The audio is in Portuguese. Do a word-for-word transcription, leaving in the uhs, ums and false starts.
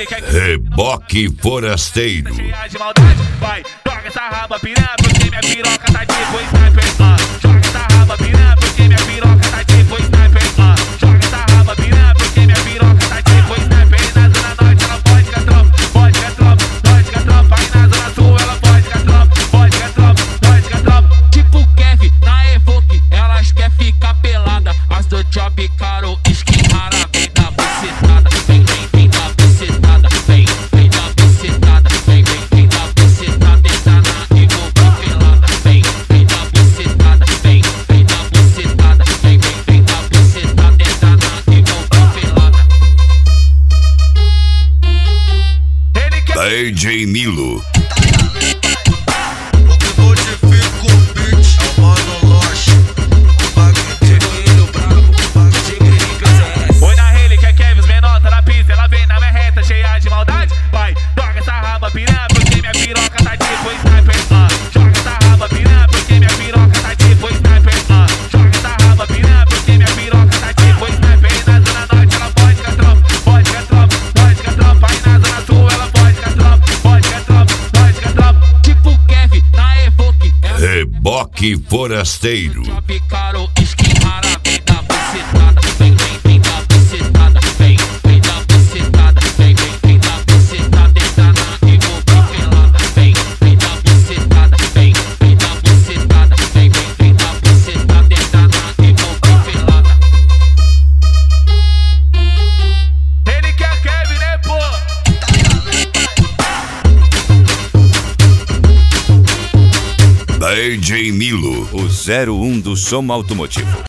ele quer Reboque forasteiro. cheia de maldade, vai, joga essa raba piranha, porque minha piroca tá tipo sniper, ah. Joga essa raba piranha, porque minha piroca tá tipo sniper, ah. Joga essa raba piranha, porque minha piroca tá tipo sniper. Na zona norte ela pode ficar tropa, pode ficar tropa, pode ficar tropa. Aí na zona sul ela pode ficar tropa, pode ficar tropa, pode ficar tropa. Tipo Kevin, na Evoque, elas quer ficar pelada. As do Job Caro, skin rara, vem da bucetada. Vem, vem, vem da bucetada. Vem, vem da bucetada. Vem, vem, vem da bucetada. Entra na Evoque pelada. Vem, vem da bucetada. Vem, vem da bucetada. Vem, vem, vem da bucetada. Entra na Evoque pelada. Ele quer D J Nilo. Oi na ele que é Kevin, menor, tá na pista, ela vem na minha reta, cheia de maldade, vai, joga essa raba piranha, porque minha piroca tá tipo sniper, ah. Joga essa raba piranha, porque minha piroca tá tipo sniper, ah. Joga essa raba piranha, porque minha piroca tá tipo sniper. Na zona norte ela pode ficar tropa, pode ficar tropa, pode ficar tropa. Aí na zona sul ela pode ficar tropa, pode ficar tropa, pode ficar tropa. Tipo Kevin, na Evoque, Reboque forasteiro. Job Caro, skin rara, vem da bucetada. Vem, vem, vem da bucetada. Vem, vem da bucetada. Vem, vem, vem da bucetada. Entra na Evoque pelada. Vem, vem da bucetada. Vem, vem da bucetada. Vem, vem, vem da bucetada. Entra na Evoque pelada. Ele que é Kevin, né, pô? D J Nilo, o zero um do som automotivo.